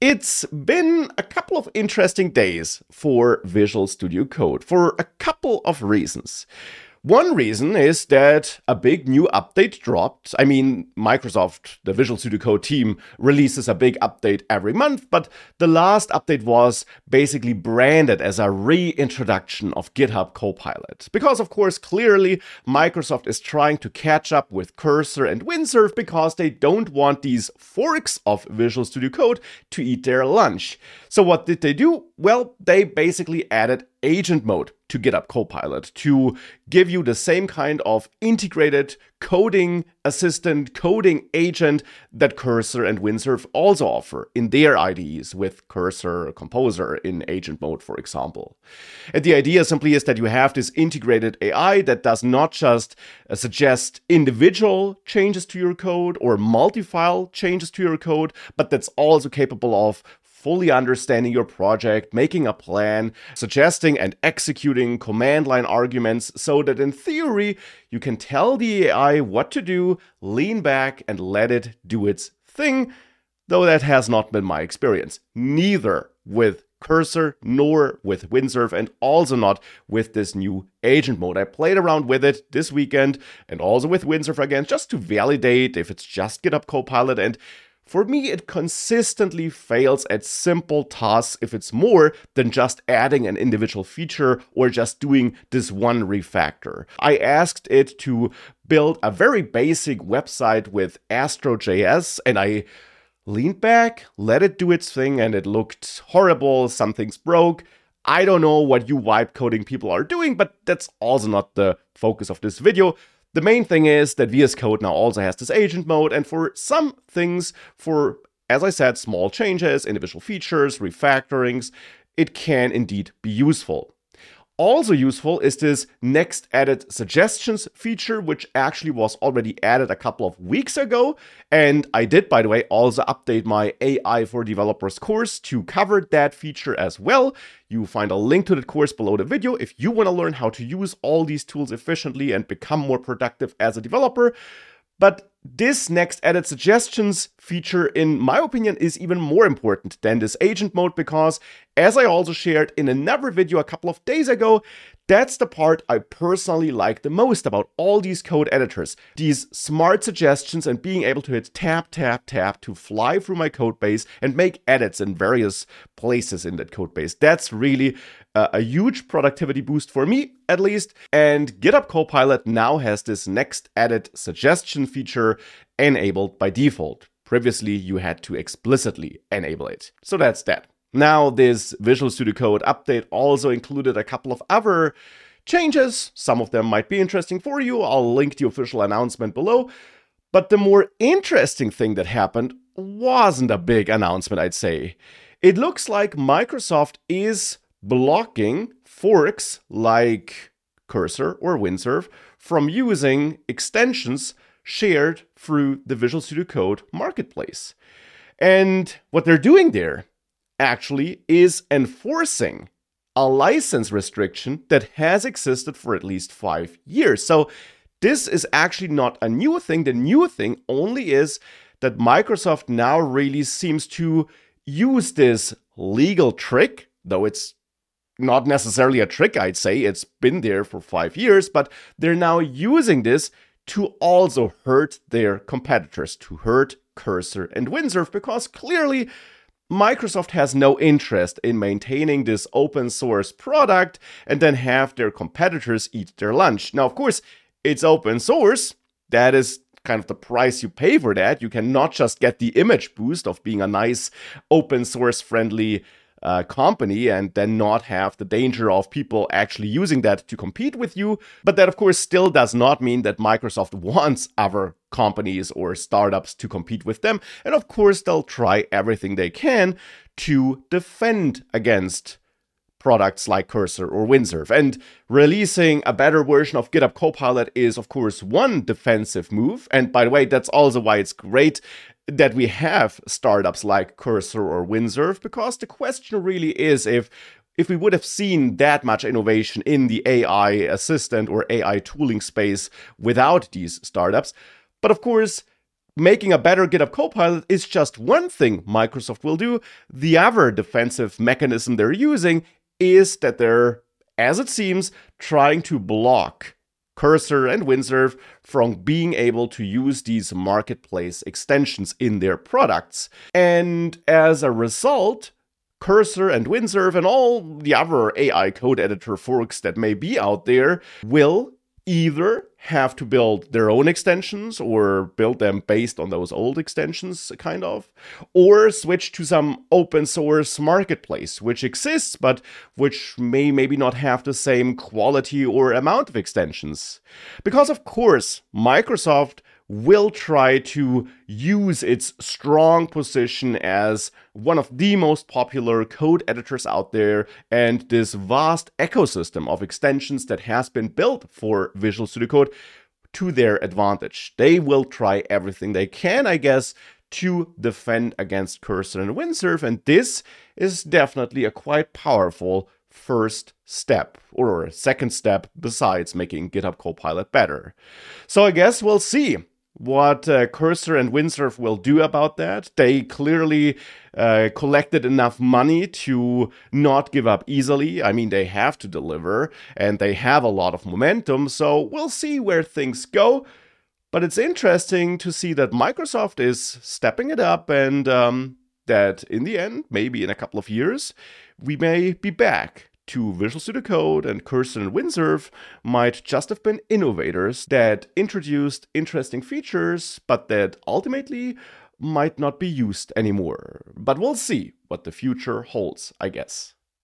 It's been a couple of interesting days for Visual Studio Code for a couple of reasons. One reason is that a big new update dropped. I mean, Microsoft, the Visual Studio Code team, releases a big update every month, but the last update was basically branded as a reintroduction of GitHub Copilot. Because, of course, clearly Microsoft is trying to catch up with Cursor and Windsurf because they don't want these forks of Visual Studio Code to eat their lunch. So what did they do? Well, they basically added agent mode to GitHub Copilot to give you the same kind of integrated coding assistant, coding agent that Cursor and Windsurf also offer in their IDEs with Cursor Composer in agent mode, for example. And the idea simply is that you have this integrated AI that does not just suggest individual changes to your code or multi-file changes to your code, but that's also capable of fully understanding your project, making a plan, suggesting and executing command line arguments so that in theory, you can tell the AI what to do, lean back and let it do its thing, though that has not been my experience. Neither with Cursor nor with Windsurf, and also not with this new agent mode. I played around with it this weekend and also with Windsurf again, just to validate if it's just GitHub Copilot, and for me, it consistently fails at simple tasks if it's more than just adding an individual feature or just doing this one refactor. I asked it to build a very basic website with Astro.js, and I leaned back, let it do its thing, and it looked horrible. Some things broke. I don't know what you vibe coding people are doing, but that's also not the focus of this video. The main thing is that VS Code now also has this agent mode, and for some things, for, as I said, small changes, individual features, refactorings, it can indeed be useful. Also useful is this next added suggestions feature, which actually was already added a couple of weeks ago. And I did, by the way, also update my AI for Developers course to cover that feature as well. You find a link to that course below the video if you want to learn how to use all these tools efficiently and become more productive as a developer. But this next added suggestions feature, in my opinion, is even more important than this agent mode because, as I also shared in another video a couple of days ago, that's the part I personally like the most about all these code editors. These smart suggestions and being able to hit tab, tab, tab to fly through my code base and make edits in various places in that code base. That's really a huge productivity boost for me, at least. And GitHub Copilot now has this next added suggestion feature enabled by default. Previously, you had to explicitly enable it. So that's that. Now, this Visual Studio Code update also included a couple of other changes. Some of them might be interesting for you. I'll link the official announcement below. But the more interesting thing that happened wasn't a big announcement, I'd say. It looks like Microsoft is blocking forks like Cursor or Windsurf from using extensions shared through the Visual Studio Code marketplace. And what they're doing there actually is enforcing a license restriction that has existed for at least 5 years. So this is actually not a new thing. The new thing only is that Microsoft now really seems to use this legal trick, though it's not necessarily a trick, I'd say. It's been there for 5 years, but they're now using this to also hurt their competitors, to hurt Cursor and Windsurf, because clearly Microsoft has no interest in maintaining this open source product and then have their competitors eat their lunch. Now, of course, it's open source. That is kind of the price you pay for that. You cannot just get the image boost of being a nice open source friendly company and then not have the danger of people actually using that to compete with you. But that, of course, still does not mean that Microsoft wants other companies or startups to compete with them. And of course, they'll try everything they can to defend against products like Cursor or Windsurf. And releasing a better version of GitHub Copilot is, of course, one defensive move. And by the way, that's also why it's great that we have startups like Cursor or Windsurf, because the question really is if we would have seen that much innovation in the AI assistant or AI tooling space without these startups. But of course, making a better GitHub Copilot is just one thing Microsoft will do. The other defensive mechanism they're using is that they're, as it seems, trying to block Cursor and Windsurf from being able to use these marketplace extensions in their products. And as a result, Cursor and Windsurf and all the other AI code editor forks that may be out there will either have to build their own extensions or build them based on those old extensions, kind of, or switch to some open source marketplace, which exists, but which may maybe not have the same quality or amount of extensions. Because, of course, Microsoft will try to use its strong position as one of the most popular code editors out there and this vast ecosystem of extensions that has been built for Visual Studio Code to their advantage. They will try everything they can, I guess, to defend against Cursor and Windsurf, and this is definitely a quite powerful first step, or second step, besides making GitHub Copilot better. So I guess we'll see what Cursor and Windsurf will do about that. They clearly collected enough money to not give up easily. I mean, they have to deliver, and they have a lot of momentum, so we'll see where things go. But it's interesting to see that Microsoft is stepping it up, and that in the end, maybe in a couple of years, we may be back to Visual Studio Code, and Cursor and Windsurf might just have been innovators that introduced interesting features, but that ultimately might not be used anymore. But we'll see what the future holds, I guess.